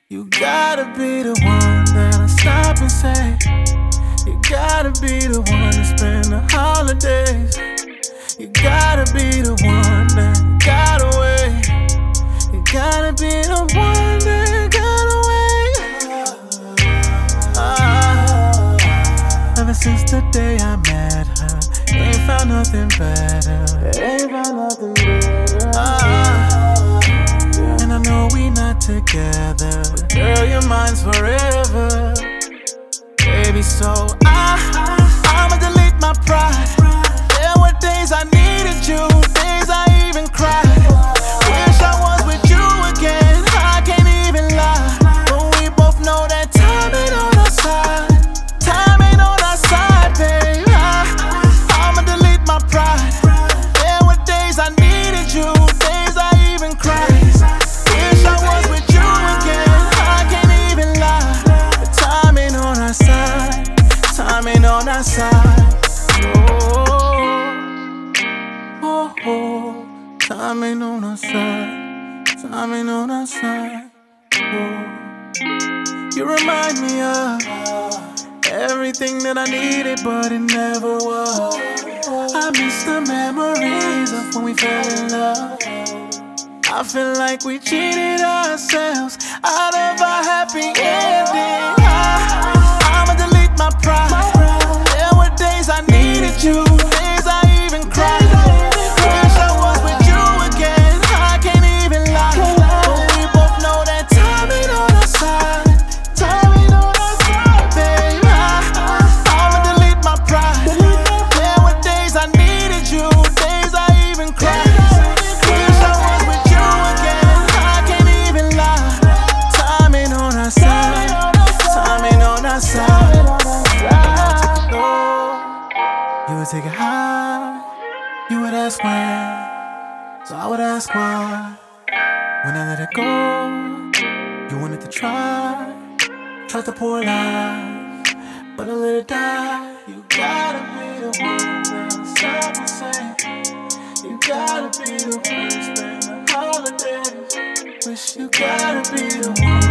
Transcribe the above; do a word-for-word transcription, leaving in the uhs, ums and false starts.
You gotta be the one that I stop and say. You gotta be the one to spend the holidays. You gotta be the one that got away. You gotta be the one that got away. Ah, ever since the day I met her, ain't found nothing better. Ain't found nothing better. Ah, and I know we not together, but girl, your mind's forever. Baby, so I, I'ma delete my pride. There were days I needed you, days I even cried. Wish I was with you again, I can't even lie. But we both know that time ain't on our side. Time ain't on our side, babe. I, I'ma delete my pride. There were days I needed you, days I even cried. Wish I was with you again, I can't even lie. But time ain't on our side. Time ain't on our side. Oh, oh, oh. Time ain't on our side. Time ain't on our side. Oh. You remind me of everything that I needed, but it never was. I miss the memories of when we fell in love. I feel like we cheated ourselves out of our happy ending. I, I'ma delete my pride. There were days I needed you, days I even cried. Wish I was with you again, I can't even lie. But we both know that time ain't on our side. Time ain't on our side, babe. I, I'ma delete my pride. There were days I needed you, days I even cried. Wish I was with you again, I can't even lie. Time ain't on our side. Time ain't on our side. You would take it high, you would ask when, so I would ask why. When I let it go, you wanted to try, tried to pour life, but I let it die. You gotta be the one that'll stop and say. You gotta be the one to spend the holidays. Wish you gotta be the one